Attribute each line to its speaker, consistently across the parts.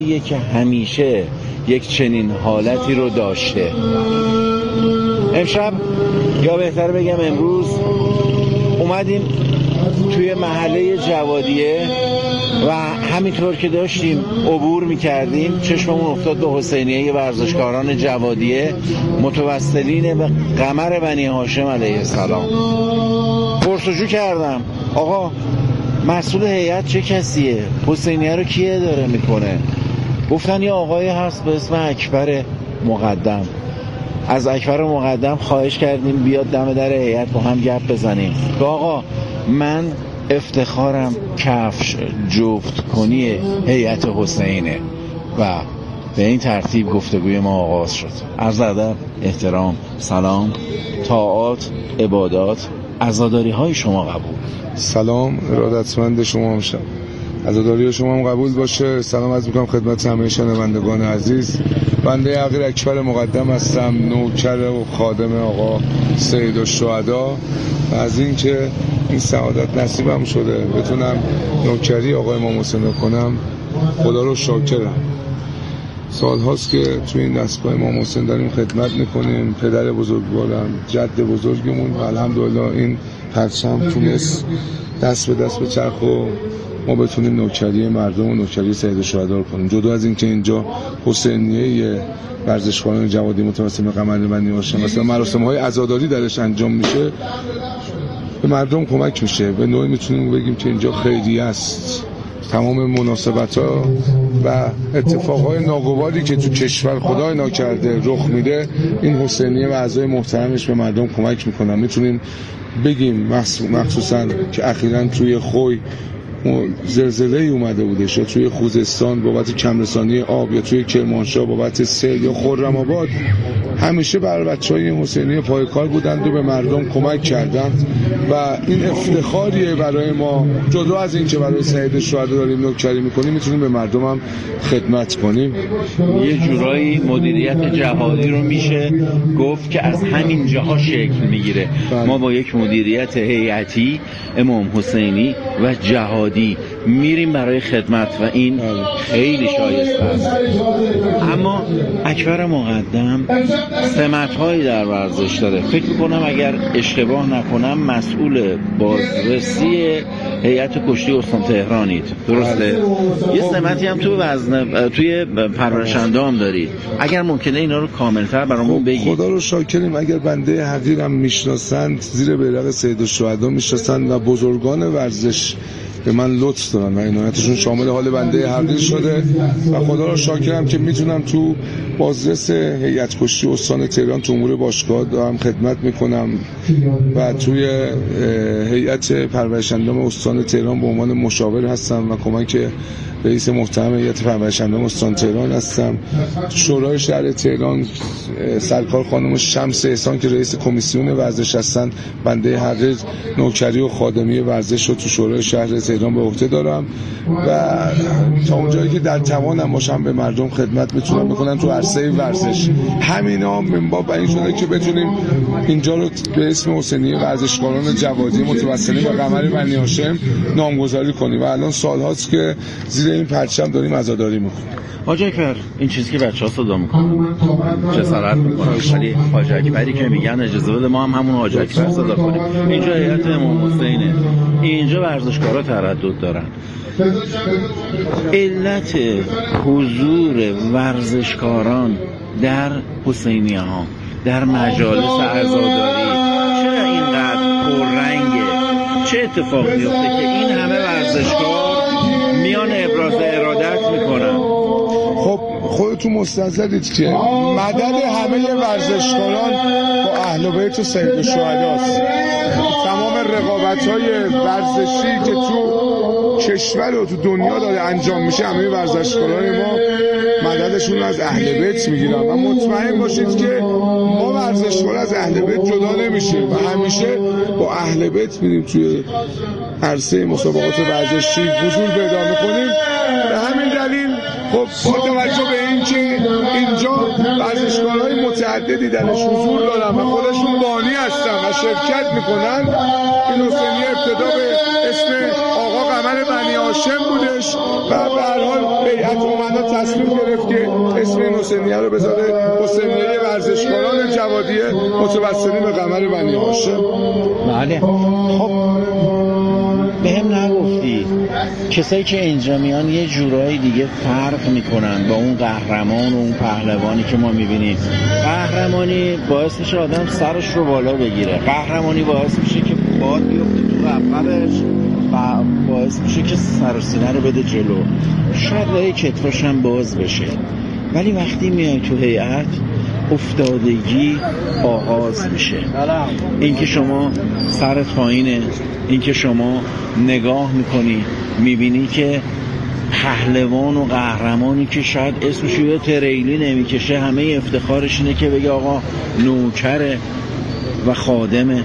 Speaker 1: که همیشه یک چنین حالتی رو داشته. امشب یا بهتر بگم امروز اومدیم توی محله جوادیه و همینطور که داشتیم عبور میکردیم چشممون افتاد به حسینیه ورزشکاران جوادیه متوسلین به قمر بنی هاشم علیه السلام. پرسجو کردم آقا مسئول هیئت چه کسیه؟ حسینیه رو کی اداره میکنه؟ گفتن یه آقای هست به اسم اکبر مقدم. از اکبر مقدم خواهش کردیم بیاد دم در هیئت با هم گپ بزنیم. آقا من افتخارم کفش جفت کنی هیئت حسینه و به این ترتیب گفتگوی ما آغاز شد. عرض ادب، احترام، سلام، طاعات، عبادات، عزاداری های شما قبول.
Speaker 2: سلام، ارادتمند شما میشم. عزاداری شما هم قبول باشه. سلام عرض میکنم خدمت همه شنوندگان عزیز. بنده حقیر اکبر مقدم هستم، نوکر و خادم آقا سید الشهدا و از این که این سعادت نصیبم شده بتونم نوکری آقای امام حسین کنم خدا رو شاکرم. سال هاست که توی این دستگاه امام حسین داریم خدمت میکنیم. پدر بزرگوارم، جد بزرگمون و الحمدلله این پرچم تونست دست به دست به چرخ و ما بتونیم نوکری مردم و نوکری سید الشهدا کنیم. جدا از این که اینجا حسینیه ورزشکاران جوادی متوسل به قمر بنی هاشم مثلا مراسم‌های عزاداری درش انجام میشه، به مردم کمک میشه. به نوعی میتونیم بگیم که اینجا خیریه است. تمام مناسبت‌ها و اتفاقهای ناگواری که تو کشور خدای ناکرده رخ میده، این حسینیه و اعضای محترمش به مردم کمک میکنن. میتونیم بگیم مخصوصا که اخیراً توی خوی زلزله‌ای اومده بودش یا توی خوزستان بابت کمرسانی آب یا توی کرمانشاه بابت سیل یا خرم‌آباد، همیشه برای بچه‌های حسینیه پای کار بودند و به مردم کمک کردند و این افتخاریه برای ما. جدا از این که برای سید الشهدا داریم نوکری میکنیم، میتونیم به مردم هم خدمت کنیم.
Speaker 1: یه جورایی مدیریت جهادی رو میشه گفت که از همین جاها شکل میگیره. ما با یک مدیریت هیئتی امام حسینی و جهادی میریم برای خدمت و این خیلی شایسته است. اما اکبر مقدم سمت‌هایی در ورزش داره. فکر میکنم اگر اشتباه نکنم مسئول بازرسی هیئت کشتی استان تهرانید، درسته؟ یه سمتی هم توی پرورش‌اندام دارید. اگر ممکنه اینا رو کاملتر برامون بگید.
Speaker 2: خدا رو شاکریم. اگر بنده حقیرم میشناسند، زیر بیرق سید الشهدا میشناسند و بزرگان ورزش به من لطف دارن و عنایتشون شامل حال بنده حقیر شده و خدا رو شاکرم که میتونم تو بازرس هیئت کشتی استان تهران تو امور باشگاه دارم خدمت میکنم و توی هیئت پرورش‌اندام استان تهران به عنوان مشاور هستم و کمک رئیس محترم هیئت پرورش‌اندام استان تهران هستم. شورای شهر تهران سرکار خانم شمس احسان که رئیس کمیسیون ورزش هستن، بنده حقیر نوکری و خادمی ورزش رو تو شورای شهر تهران به عهده دارم و تا اونجایی که در توانم باشم به مردم خدمت میتونم بکنم تو عرصه ورزش. همینا من باب این شده که بتونیم اینجا رو به اسم حسینیه ورزشکاران جوادی متوسلین به قمر بنی هاشم نامگذاری کنیم و الان سال‌هاست که زیر این پرچم داریم عزاداری میکنیم.
Speaker 1: حاج اکبر، این چیزی که بچه‌ها صدا میکنن جسارت میکنن، ولی حاج اکبری که میگن اجازه بده ما هم همون حاج اکبر صدا کنیم. اینجا هیئت امام حسینه، اینجا ورزشکارا تردد دارن. علت حضور ورزشکاران در حسینیه ها در مجالس عزاداری چرا اینقدر پررنگه؟ چه اتفاقی میفته که این همه ورزشکار میان ابراز ارادت میکنن؟
Speaker 2: خب خودتون مستحضرید که مدد همه ورزشکاران با اهل بیت و سید الشهداست. تمام رقابت‌های ورزشی که تو کشور و تو دنیا داره انجام میشه، همه ورزشکاران ما مددشون از اهل بیت میگیرن و مطمئن باشید که ما ورزشکار از اهل بیت جدا نمیشیم و همیشه با اهل بیت میریم توی عرصه مسابقات ورزشی حضور پیدا میکنیم. به همین دلیل خب با توجه به این که اینجا ورزشکارهای متعدد جده دیدنش حضور دارن و خودشون بانی هستن و شرکت میکنن. این حسینیه ابتدا به اسم آقا قمر بنی هاشم بودش و به هر حال بیعت امنا تصمیم گرفت که اسم این حسینیه رو بذاره حسینیه ورزشکاران جوادیه متوسلین به قمر بنی هاشم.
Speaker 1: بله. خب بهم نگفتی کسایی که اینجا میان یه جورایی دیگه فرق میکنن با اون قهرمان و اون پهلوانی که ما میبینیم. قهرمانی باعث میشه آدم سرش رو بالا بگیره، قهرمانی باعث میشه که باد بیفته تو قفلش و باعث میشه که سر و سینه رو بده جلو، شاید لای کتفاش هم باز بشه. ولی وقتی میای تو هیئت افتادگی آغاز میشه. اینکه شما سرت پایینه، اینکه شما نگاه میکنی میبینی که پهلوان و قهرمانی که شاید اسمش رو تریلی نمیکشه همه افتخارش اینه که بگه آقا نوکر و خادم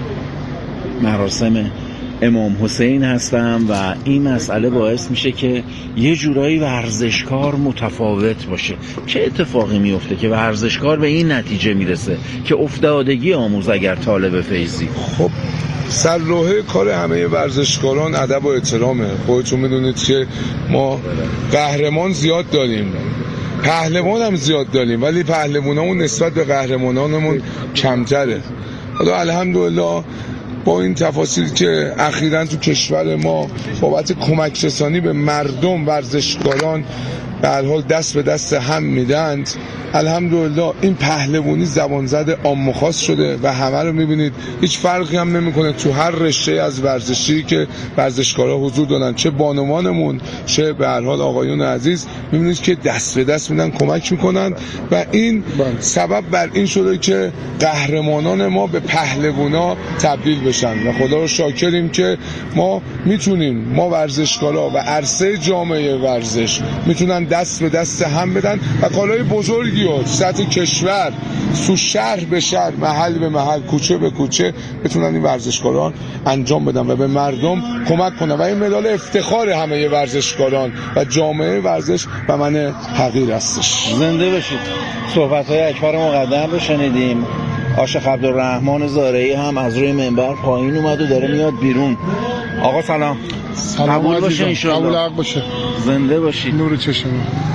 Speaker 1: مراسم امام حسین هستم و این مسئله باعث میشه که یه جورایی ورزشکار متفاوت باشه. چه اتفاقی میفته که ورزشکار به این نتیجه میرسه که افتادگی آموز اگر طالب فیضی؟
Speaker 2: خب سرلوحه کار همه ورزشکاران ادب و احترامه. خودتون میدونید که ما قهرمان زیاد داریم، پهلوان هم زیاد داریم، ولی پهلوانامون نسبت به قهرمانانمون کمتره. حالا الحمدلله با این تفاصیل که اخیراً تو کشور ما بابت کمک رسانی به مردم ورزشکاران به هر حال دست به دست هم میدند، الحمدلله این پهلوانی زبان زد عام خاص شده و همه رو میبینید هیچ فرقی هم نمیکنه تو هر رشته از ورزشی که ورزشکارا حضور دارن، چه بانوانمون چه به هر حال آقایون عزیز، میبینید که دست به دست میدن کمک میکنن و این سبب بر این شده که قهرمانان ما به پهلوانا تبدیل بشن و خدا رو شاکریم که ما میتونیم، ما ورزشکارا و عرصه جامعه ورزش میتونن دست به دست هم بدن و کارهای بزرگی رو سطح کشور، تو شهر به شهر، محل به محل، کوچه به کوچه بتونن این ورزشکاران انجام بدن و به مردم کمک کنن و این مدال افتخار همه ورزشکاران و جامعه ورزش و من حقیر هستش.
Speaker 1: زنده بشید. صحبت‌های اکبر مقدم رو شنیدیم. عاشق عبدالرحمن زارعی هم از روی منبر پایین اومد و داره میاد بیرون. آقا سلام. قبول باشه انشاءالله.
Speaker 3: قبول حق باشه.
Speaker 1: زنده باشید.
Speaker 3: نور چشم.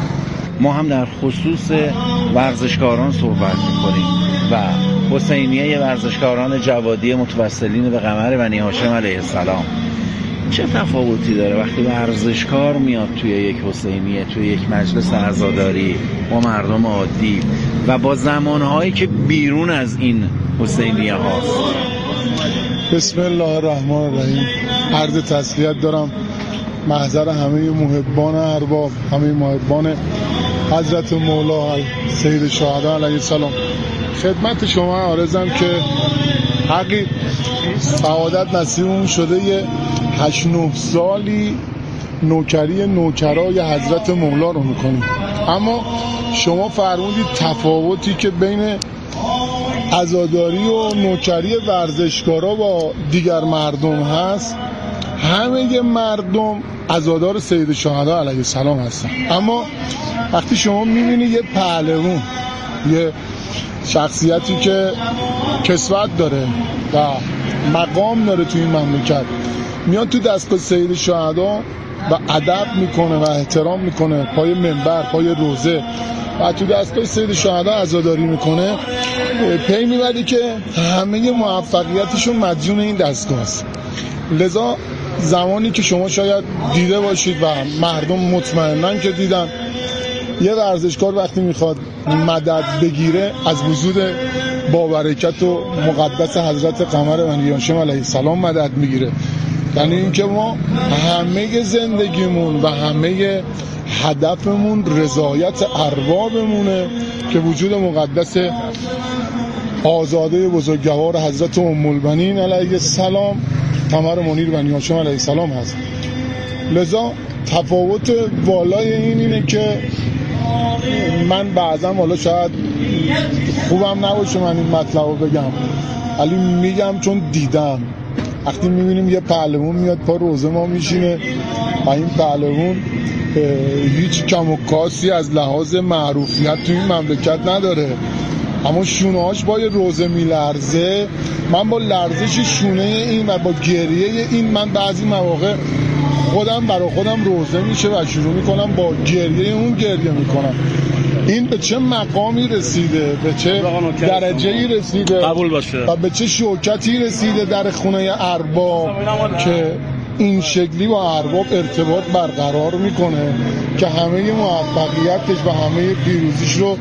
Speaker 1: ما هم در خصوص ورزشکاران صحبت می‌کنیم و حسینیه ورزشکاران جوادی متوسلین به قمر بنی هاشم علیه السلام. چه تفاوتی داره وقتی ورزشکار میاد توی یک حسینیه، توی یک مجلس عزاداری با مردم عادی و با زمانهایی که بیرون از این حسینیه هاست؟
Speaker 3: بسم الله الرحمن الرحیم. عرض تسلیت دارم محضر همه محبان ارباب، همه محبان حضرت مولا سید شهدا علیه السلام. خدمت شما عرضم که حقی سعادت نصیبمون شده یه 8-9 سالی نوکری نوکرای حضرت مولا رو میکنیم. اما شما فرمودید تفاوتی که بین عزاداری و نوکری ورزشکارا با دیگر مردم هست، همه مردم عزادار سید شهدا علیه السلام هستن. اما وقتی شما میبینی یه پهلوان، یه شخصیتی که کسوت داره و مقام داره تو این مملکت، میاد تو دستگاه سید شهدا و ادب میکنه و احترام میکنه، پای منبر، پای روزه و تو دستگاه سید شهدا عزاداری میکنه، پی میبری که همه موفقیتشون مدیون این دستگاه است. لذا زمانی که شما شاید دیده باشید و مردم مطمئنن که دیدن، یه ورزشکار وقتی میخواد مدد بگیره از وجود بابرکت و مقدس حضرت قمر بنی هاشم علیه السلام مدد میگیره. یعنی اینکه ما همه زندگیمون و همه هدفمون رضایت اربابمونه که وجود مقدس آزاده بزرگوار حضرت ام البنین علیه السلام قمر منیر بنی هاشم علیه السلام هست. لذا تفاوت والای اینه که من بعضا حالا شاید خوبم نباشه من این مطلب رو بگم، ولی میگم چون دیدم. وقتی میبینیم یه پهلوان میاد پا روزه ما میشینه و این پهلوان هیچ کم و کاسی از لحاظ معروفیت تو این مملکت نداره اما شونه‌هاش با یه روزه میلرزه. من با لرزش شونه این و با گریه این من بعضی مواقع خودم برای خودم روزه میشه و شروع میکنم با گریه اون گریه میکنم. این به چه مقامی رسیده، به چه درجه‌ای رسیده،
Speaker 4: قبول باشه،
Speaker 3: و به چه شوکتی رسیده در خونه ارباب که این شکلی با ارباب ارتباط برقرار میکنه که همه موفقیتش و همه پیروزیش رو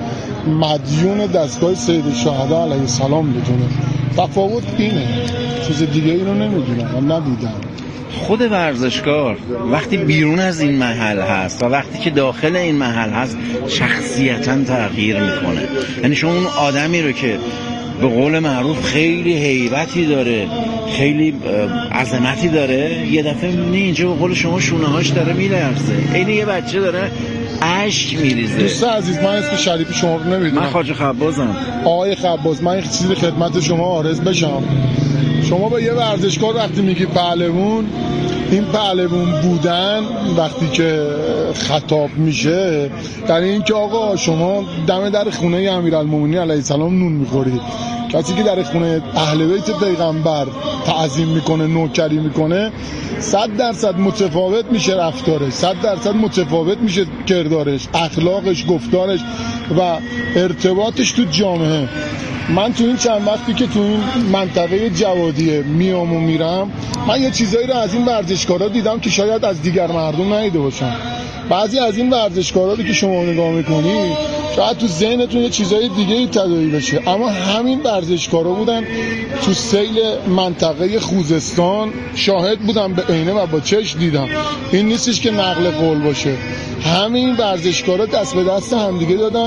Speaker 3: مدیون دستگاه سید الشهدا علیه السلام بدونه. تفاوت اینه، چیز دیگه اینو نمیدونم و ندیدم.
Speaker 1: خود ورزشکار وقتی بیرون از این محل هست و وقتی که داخل این محل هست شخصیتاً تغییر میکنه. یعنی شما اون آدمی رو که به قول معروف خیلی هیبتی داره، خیلی عظمتی داره، یه دفعه میبینی اینجا به قول شما شونه‌هاش داره میلرزه، این یه بچه داره اشک میریزه.
Speaker 3: دوست عزیز، من اسم شریف شما رو نمیدونم.
Speaker 1: من خواجه خبازم.
Speaker 3: آقای خباز، من این چیزی خدمت شما عرض بشم. شما به یه ورزشکار وقتی میگی پهلوان، این پهلوان بودن وقتی که خطاب میشه در این که آقا شما دم در خونه امیرالمومنین علیه السلام نون میخورید. کسی که در خونه اهل بیت پیغمبر تعظیم میکنه، نوکری میکنه، 100% متفاوت میشه رفتارش، 100% متفاوت میشه کردارش، اخلاقش، گفتارش و ارتباطش تو جامعه. من تو این چند وقتی که تو این منطقه جوادیه میام و میرم، من یه چیزایی رو از این ورزشکارا دیدم که شاید از دیگر مردم ندیده باشم. بعضی از این ورزشکارا رو که شما نگاه میکنی شاید تو ذهنتون یه چیزای دیگه تداعی بشه، اما همین ورزشکارا بودن تو سیل منطقه خوزستان، شاهد بودم به عینه و با چشم دیدم. این نیستش که نقل قول باشه. همین ورزشکارا دست به دست همدیگه دادن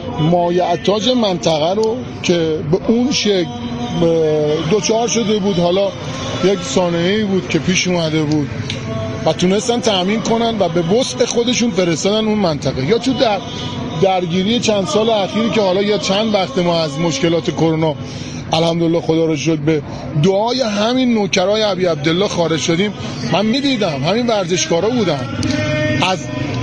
Speaker 3: مایع‌تاج منطقه رو که به اون شکل دوچار شده بود. حالا یک سانحه‌ای بود که پیش اومده بود و تونستن تأمین کنن و به وسع خودشون فرستادن اون منطقه. یا تو درگیری چند سال اخیری که حالا یا چند وقت ما از مشکلات کرونا الحمدلله خدا رو شکر به دعای همین نوکرای ابی عبدالله خارج شدیم. من میدیدم همین ورزشکارا بودن از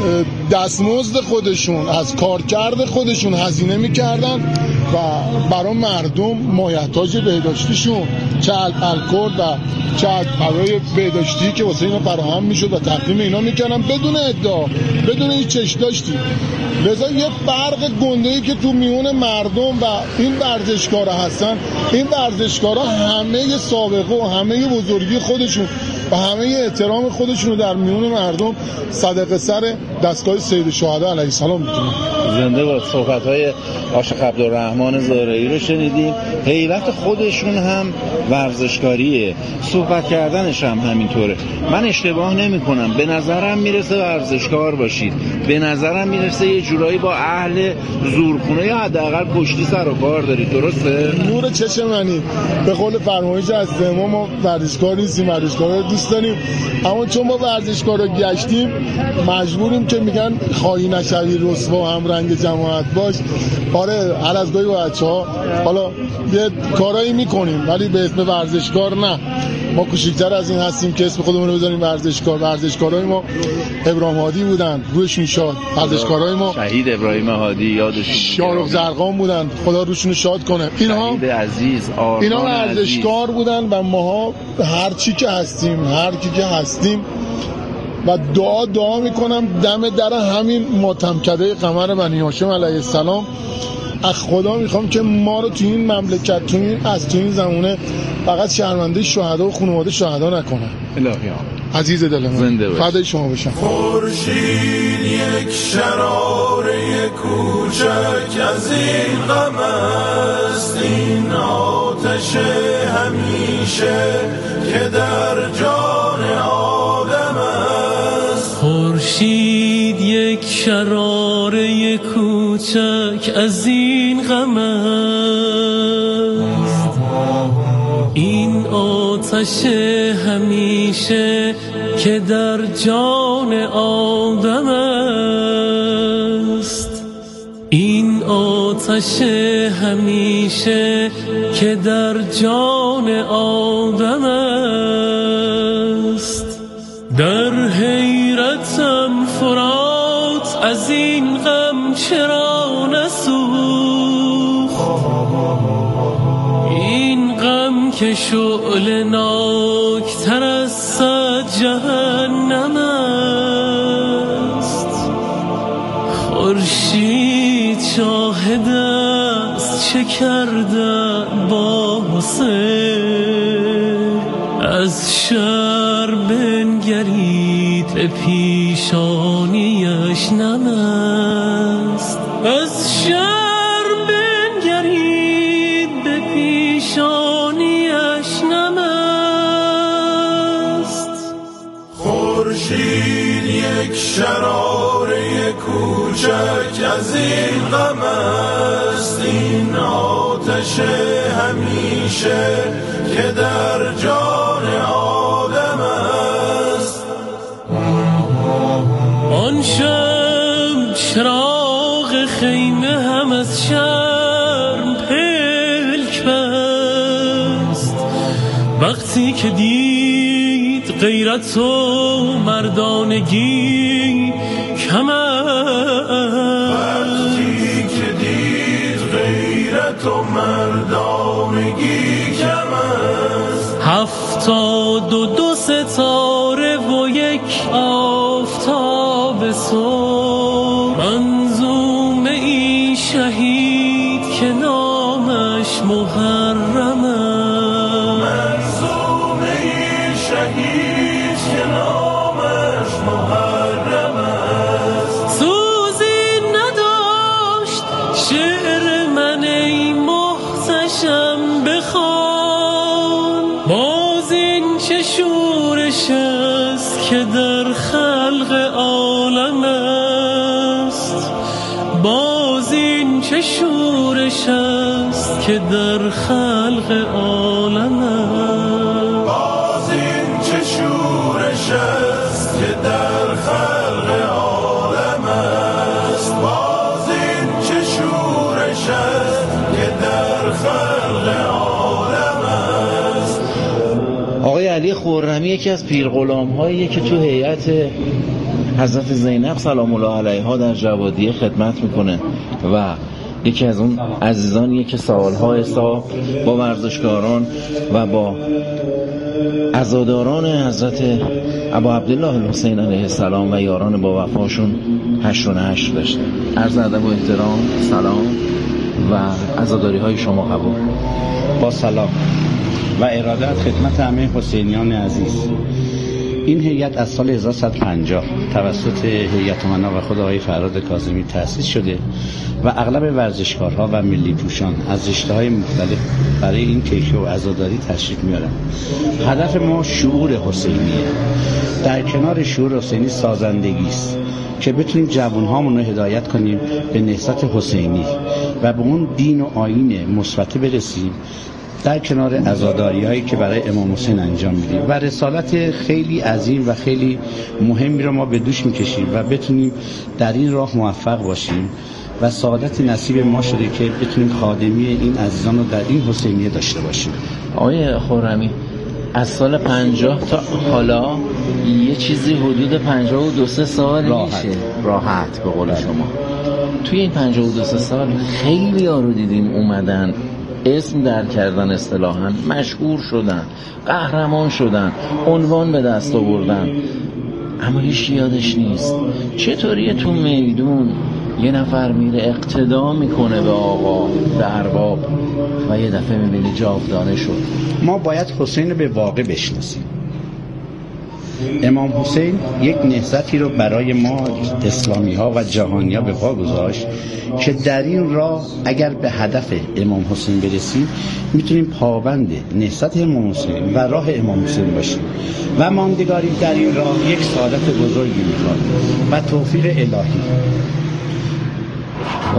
Speaker 3: دستمزد خودشون، از کارکرد خودشون هزینه میکردن و برای مردم مایحتاج بهداشتیشون، چه الکل و چه برای بهداشتی که واسه اینا فراهم میشد و تقدیم اینا میکردن بدون ادعا، بدون هیچ چشم داشتی. لذا یه فرق گنده‌ای که تو میون مردم و این ورزشکارا هستن، این ورزشکارا همه سابقه و همه بزرگی خودشون و همه احترام خودشون رو در میون مردم صدقه سر دستگاه سید الشهدا علیه السلام میکنن.
Speaker 1: زنده با صحبت‌های عاشق عبدالرحمن زارعی رو شنیدیم. هیبت خودشون هم ورزشکاریه، صحبت کردنش هم همینطوره. من اشتباه نمی کنم، به نظرم میرسه ورزشکار باشید، به نظرم میرسه یه جورایی با اهل زورخونه یا حداقل پشتی سر و کار دارید، درسته؟
Speaker 3: نور چشم منی. به قول فرمایش از ما ورزشکار نیستیم، ورزشکارا رو دوست داریم، اما چون ما ورزشکارا گشتیم مجبوریم که میگن خواهی نشوی رسوا هم رنگ جماعت باش. آره، هر از گاهی با بچه‌ها حالا یه کارایی میکنیم ولی به اسم ورزشکار نه. ما کوچیک‌تر از این هستیم که اسم خودمون رو بذاریم ورزشکار. ورزشکارای ما ابراهیم هادی بودن، روشون شاد. ورزشکارای ما
Speaker 1: شهید ابراهیم هادی یادشون،
Speaker 3: شارق زرقان بودن، خدا روشون شاد کنه. اینها
Speaker 1: عزیز،
Speaker 3: اینا ورزشکار بودن و ماها هر چی که هستیم، هر کی که هستیم و دعا میکنم دم در همین ماتمکده قمر بنی هاشم علیه السلام از خدا میخوام که ما رو تو این مملکت، تو این زمانه فقط شرمنده شهدا و خانواده شهدا نکنه.
Speaker 1: الهی
Speaker 3: عزیز دل من،
Speaker 1: زنده باش.
Speaker 3: فدای شما باشم.
Speaker 5: خورشید یک شراره کوچک از این غم است، این آتش همیشه که در جان آدم است.
Speaker 6: خورشید یک شراره کوچک از این غم است، این آتش همیشه که در جان آدم است، این آتش همیشه که در جان آدم است. در حیرتم فرات از این غم چرا نسوخت، که شعله ناکتر از صد جهنم است. خورشید شاهد است چه کرده با حسین، از شر بنگرید به پیشانیش نم است. از شر بنگرید به پیشانیش نم است.
Speaker 5: خورشید یک شراره کوچک از این غم است، این آتش همیشه که در جان آدم است.
Speaker 6: آن شب چراغ خیمه هم از شرم پلک بست، وقتی که دید غیرت و مردانگی کم است.
Speaker 5: وقتی که دید غیرت و مردانگی کم است.
Speaker 6: 72 ستاره و یک آفتاب صبح، منظومه ای شهید که نامش محرم است.
Speaker 5: منظومه ای شهید که نامش محرم است.
Speaker 6: سوزی نداشت شعر من ای محتشم بخوان، باز این چه شورش است که در خلق عالم است. باز این چه شورش است که در خلق عالم است.
Speaker 5: باز این چه شورش است که در خلق عالم است. باز این چه شورش است که در خلق عالم است.
Speaker 1: آقای علی خرمی یکی از پیرغلام‌هاییه که تو هیئت حضرت زینب سلام الله علیها در جوادیه خدمت میکنه و یکی از اون عزیزانیه که سالها حساب با ورزشکاران و با عزاداران حضرت ابا عبدالله الحسین علیه السلام و یاران با وفاشون 8 و 8 داشته. عرض ادب و احترام، سلام و عزاداری های شما قبول.
Speaker 4: با سلام و ارادت خدمت همه حسینیان عزیز. این هیئت از سال 1150 توسط هیئت امنا و خود آقای فرهاد کاظمی تأسیس شده و اغلب ورزشکارها و ملی پوشان از رشته‌های مختلف برای این کیفیت و عزاداری تشریف میارن. هدف ما شعور حسینیه. در کنار شعور حسینی سازندگی است که بتونیم جوانهامون رو هدایت کنیم به نهضت حسینی و به اون دین و آیین مثبت برسیم، در کنار عزاداری‌هایی که برای امام حسین انجام میدیم و رسالت خیلی عظیم و خیلی مهمی رو ما به دوش میکشیم و بتونیم در این راه موفق باشیم و سعادت نصیب ما شده که بتونیم خادمی این عزیزان رو در این حسینیه داشته باشیم.
Speaker 1: آقای خرمی از سال 50 تا حالا یه چیزی حدود 52 سال میشه راحت به قول شما. توی این 52 سال خیلی ها رو دیدیم اومدن اسم در کردن، اصطلاحاً مشهور شدن، قهرمان شدن، عنوان به دست آوردن، اما هیچ یادش نیست چطوری تو میدون یه نفر میره اقتدا میکنه به آقا، به ارباب و یه دفعه میبینی جاودانه شد.
Speaker 4: ما باید حسین رو به واقع بشناسیم. امام حسین یک نهضتی رو برای ما اسلامی ها و جهانی ها به پا گذاشت که در این راه اگر به هدف امام حسین برسیم میتونیم پابند نهضت امام حسین و راه امام حسین باشیم و ماندگاری در این راه یک سعادت بزرگی میخواد و توفیق الهی.
Speaker 1: و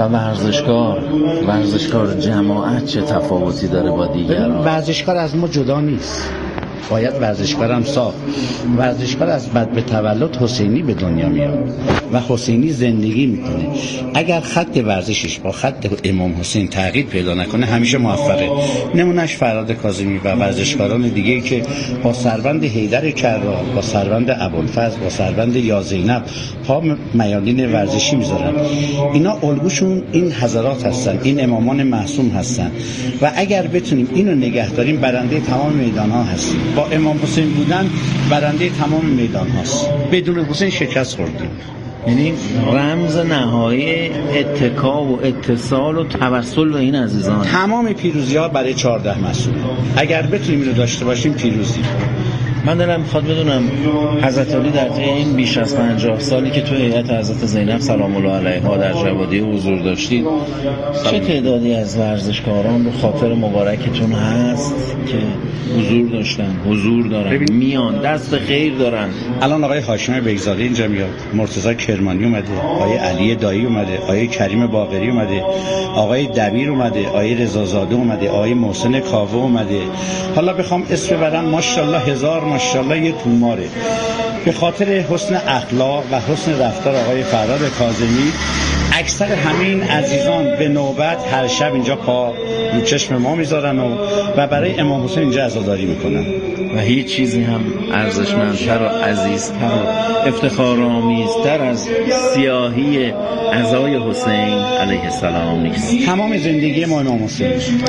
Speaker 1: ورزشکار جماعت چه تفاوتی داره با دیگران؟
Speaker 4: ورزشکار از ما جدا نیست. باید ورزشکارم ساخت. ورزشکار از بد به تولد حسینی به دنیا میاد و حسینی زندگی میکنه. اگر خط ورزشش با خط امام حسین تغییر پیدا نکنه همیشه موفقه. نمونهش فرهاد کاظمی و ورزشکاران دیگه‌ای که با سروند حیدر کرار، با سروند ابوالفضل، با سروند یا زینب پا میادین ورزشی میذارن. اینا الگوشون این حضرات هستن، این امامان معصوم هستن و اگر بتونیم اینو نگه داریم برنده تمام میدان ها هستیم. با امام حسین بودن برنده تمام میدان هاست. بدون حسین شکست خوردیم.
Speaker 1: یعنی رمز نهایی اتکا و اتصال و توسل به این عزیزان.
Speaker 4: تمام پیروزی ها برای 14 مسئول. اگر بتونیم اینو داشته باشیم پیروزی.
Speaker 1: من دلم میخواد بدونم حضرت علی در طی این بیش از 50 سالی که تو هیئت حضرت زینب سلام الله علیها در جوادی حضور داشتید چه تعدادی از ورزشکاران به خاطر مبارکتون هست که حضور دارن میان دست خیر دارن؟
Speaker 4: الان آقای هاشمی بگزاده اینجا میاد، مرتضی کرمانی اومده، آقای علی دایی اومده، آقای کریم باقری اومده، آقای دبیر اومده، آقای رضازاده اومده، آقای محسن کاوه اومده. حالا بخوام اسم ببرم ماشاءالله هزار ماشاءالله یه توماره. به خاطر حسن اخلاق و حسن رفتار آقای فرهاد کاظمی اکثر همین عزیزان به نوبت هر شب اینجا پا رو چشم ما میذارن و برای امام حسین اینجا عزاداری میکنن
Speaker 1: و هیچ چیزی هم ارزشمندتر و عزیزتر و افتخارآمیزتر از سیاهی عزای حسین علیه السلام نیست.
Speaker 4: تمام زندگی ما امام حسین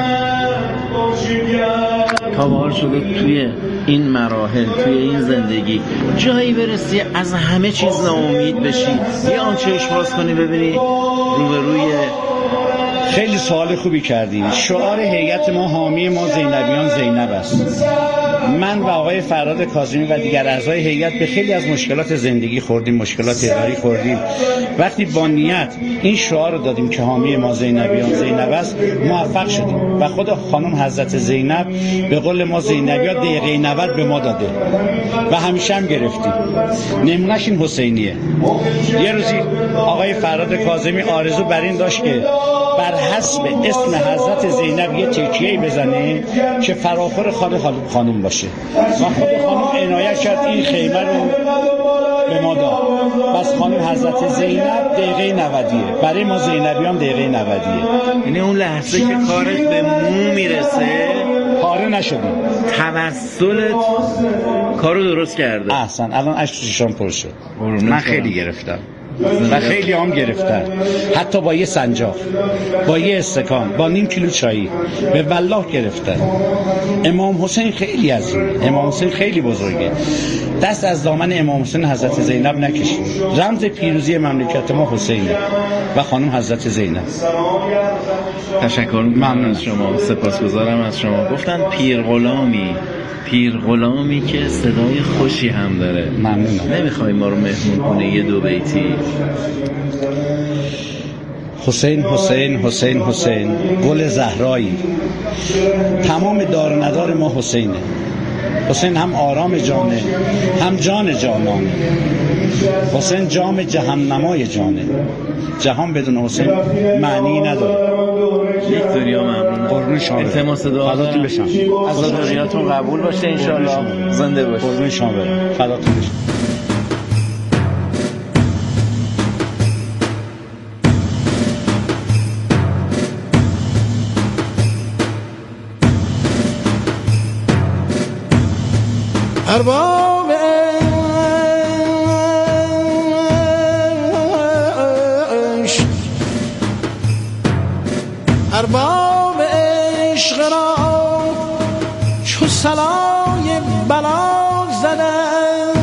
Speaker 1: تا بار شده توی این مراحل، توی این زندگی جایی برسی از همه چیز ناامید بشی، یه آن چشم باز کنی ببینی روبروی.
Speaker 4: خیلی سوال خوبی کردین. شعار هیئت ما حامی ما زینبیان زینب است. من و آقای فرهاد کاظمی و دیگر اعضای هیئت به خیلی از مشکلات زندگی خوردیم، مشکلات اداری خوردیم. وقتی با نیت این شعار رو دادیم که حامی ما زینبیان زینب است موفق شدیم و خود خانم حضرت زینب به قول ما زینبی‌ها دقیقه 90 به ما داده و همیشه هم گرفتیم. نمونهش این حسینیه. یه روزی آقای فرهاد کاظمی آرزو بر این داشت که بر حسب اسم حضرت زینب یه تکیه‌ای بزنه که فراخور خانم باشه و خود خانم عنایت کرد این خیمه رو به ما داد. پس خانم حضرت زینب دقیقه 90 برای ما زینبیان دقیقه 90.
Speaker 1: یعنی اون لحظه که کارت به مو میرسه
Speaker 4: پاره نشدیم،
Speaker 1: توسلت کارو درست کرده.
Speaker 4: احسن. الان اشک چشام پر شد. من خیلی گرفتم و خیلی هم گرفتن، حتی با یه سنجاق، با یه استکان، با نیم کیلو چایی به والله گرفتن. امام حسین خیلی عظیمه، امام حسین خیلی بزرگه. دست از دامن امام حسین حضرت زینب نکشید. رمز پیروزی مملکت ما حسینه و خانم حضرت زینب.
Speaker 1: تشکر می‌کنم از شما، سپاسگزارم از شما. گفتن پیر غلامی که صدای خوشی هم داره.
Speaker 4: ممنونم.
Speaker 1: نمیخوای ما رو مهمون کنه یه دو بیتی؟
Speaker 4: حسین حسین حسین حسین گل زهرایی، تمام دار و ندار ما حسینه. حسین هم آرام جانه هم جان جانانه. حسین جام جهنمای جانه. جهان بدون حسین معنی نداره.
Speaker 1: یک دنیا ممنون.
Speaker 4: قربون شما.
Speaker 1: التماس دعا
Speaker 4: فداتون بشم.
Speaker 1: عزاداریاتون قبول باشه ان شاء الله. زنده باشید.
Speaker 4: قربون شما برم. فداتون بشم.
Speaker 7: ارباب عشق، ارباب عشق را چو صلای بلا زدن.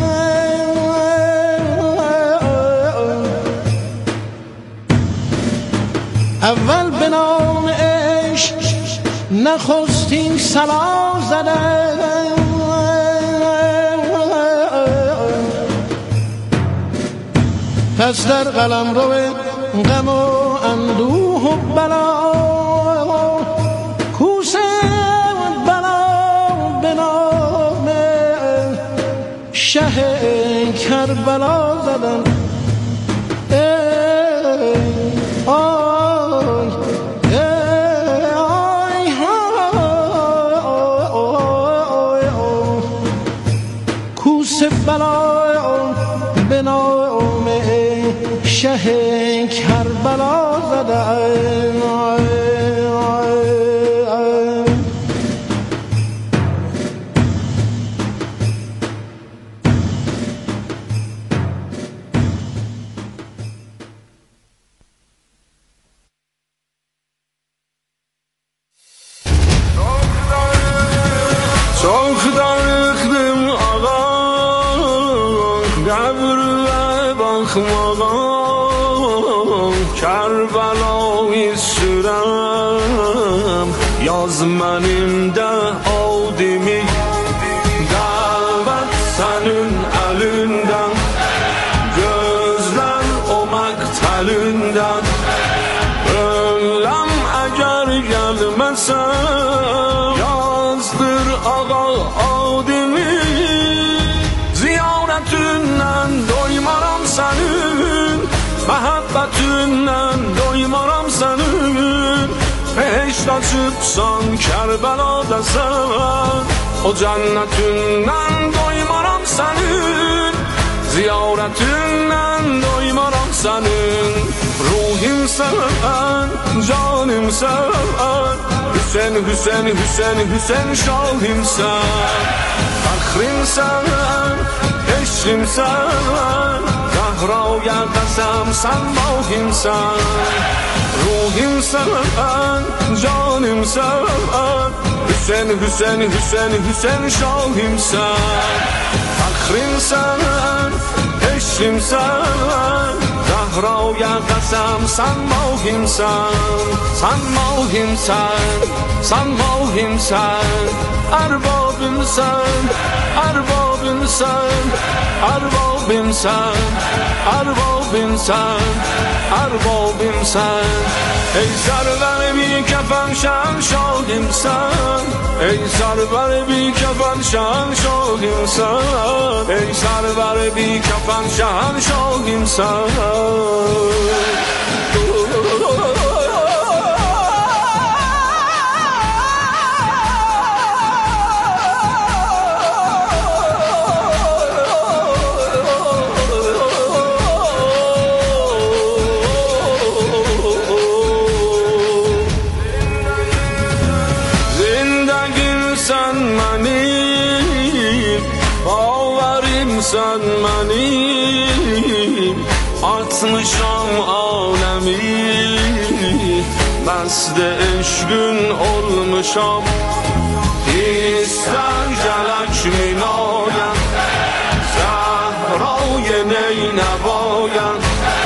Speaker 7: اول به نام عشق نخستین صلا زدن. پس در قلم رو غم و اندوه و بلا کوسه بلا به نام شه کربلا زدن.
Speaker 5: Kerbela'yı sürem yaz benim de adimi davet senin elinden gözler o mektelinden ölüm eğer gelmese yazdır ağa adimi ziyaretinden doymaram senin mehabbetinden doymaram senin Beşte çıpsan Kerbela'da sen o cennetinden doymaram senin ziyaretinden doymaram senin ruhim sen canım sen Hüseyin Hüseyin Hüseyin Hüseyin şahim sen fakhrim sen eşim sen Zahra qasam sen mavhim sen ruhim sen canım sen Hüseyin Hüseyin Hüseyin Hüseyin şahim sen fakhrim sen eşim sen Zahra qasam sen mavhim sen mavhim sen mavhim sen arbabim sen arbabim sen arbabim sen arbabim sen arbabim sen ey server bir kefen şan şahim sen ey server bir kefen şan şahim sen ey server bir kefen şan şahim sen sen benim atmışam alemi Mest eşkün olmuşam İster gelek minayen Zahra-i Neynəbayen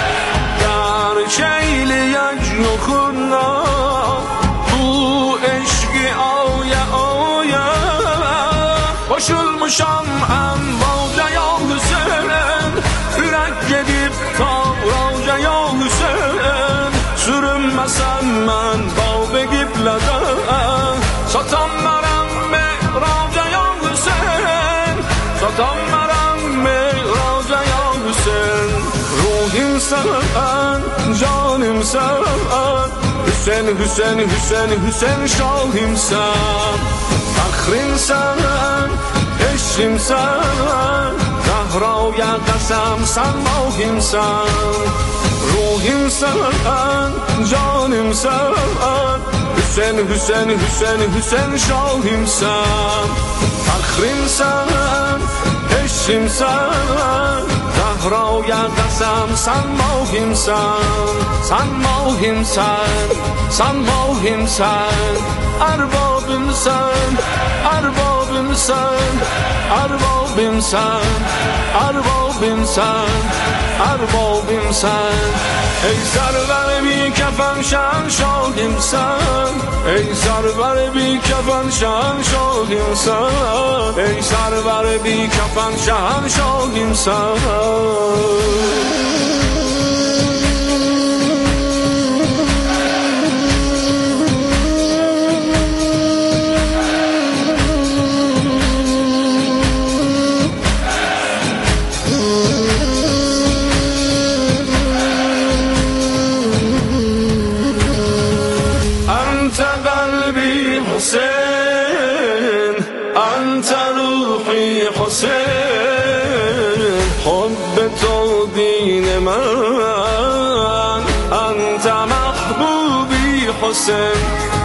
Speaker 5: Gerçeyliyek yokunla Bu eşki aya aya Koşulmuşam en balcaya Hüseyin Ürek gedip ta ravcaya Hüseyin Sürünmesem ben bavbe gibleden Satan merem ravcaya Hüseyin Satan merem ravcaya Hüseyin Ruhim sen, canım sen Hüseyin, Hüseyin, Hüseyin, Hüseyin şahim sen Fakhrim sen, eşim sen Zahra-ya qasam sen mavhim sen Ruhim sen, canım sen Hüseyin, Hüseyin, Hüseyin, Hüseyin şahim sen Fakhrim sen, eşim sen Zahra-ya qasam sen mavhim sen Sen mavhim sen, sen mavhim sen Arbabim sen, arbabim sen Arbabim sen, arbabim sen Arbabim sen Ey server bir kefen şan şahim sen Ey server bir kefen şan şahim sen Ey server bir kefen şan şahim sen حسين أنت روحي حسين حب تو دين من حسین